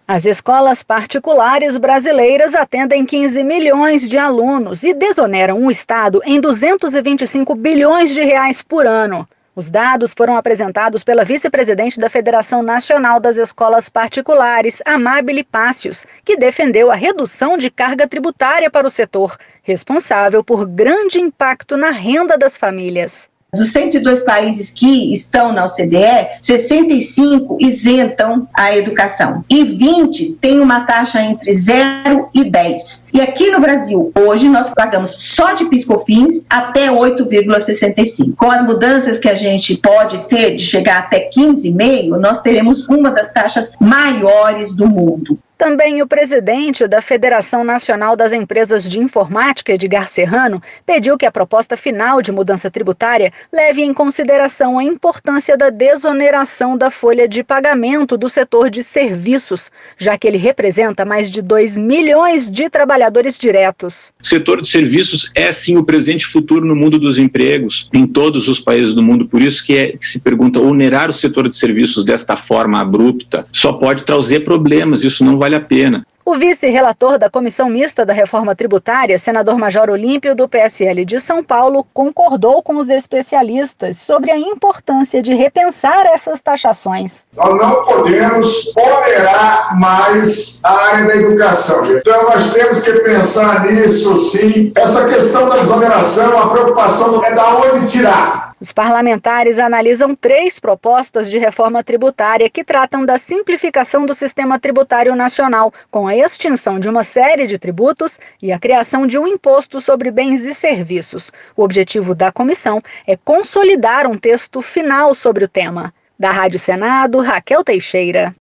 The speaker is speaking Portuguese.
As escolas particulares brasileiras atendem 15 milhões de alunos e desoneram o Estado em 225 bilhões de reais por ano. Os dados foram apresentados pela vice-presidente da Federação Nacional das Escolas Particulares, Amábile Pácios, que defendeu a redução de carga tributária para o setor, responsável por grande impacto na renda das famílias. Dos 102 países que estão na OCDE, 65 isentam a educação e 20 têm uma taxa entre 0 e 10. E aqui no Brasil, hoje, nós pagamos só de PIS/COFINS até 8,65. Com as mudanças que a gente pode ter de chegar até 15,5, nós teremos uma das taxas maiores do mundo. Também o presidente da Federação Nacional das Empresas de Informática, Edgar Serrano, pediu que a proposta final de mudança tributária leve em consideração a importância da desoneração da folha de pagamento do setor de serviços, já que ele representa mais de 2 milhões de trabalhadores diretos. O setor de serviços é sim o presente e futuro no mundo dos empregos, em todos os países do mundo. Por isso que se pergunta, onerar o setor de serviços desta forma abrupta só pode trazer problemas, isso não vale a pena. O vice-relator da Comissão Mista da Reforma Tributária, senador Major Olímpio, do PSL de São Paulo, concordou com os especialistas sobre a importância de repensar essas taxações. Nós não podemos onerar mais a área da educação. Então nós temos que pensar nisso, sim. Essa questão da desoneração, a preocupação é da onde tirar. Os parlamentares analisam 3 propostas de reforma tributária que tratam da simplificação do sistema tributário nacional, com a extinção de uma série de tributos e a criação de um imposto sobre bens e serviços. O objetivo da comissão é consolidar um texto final sobre o tema. Da Rádio Senado, Raquel Teixeira.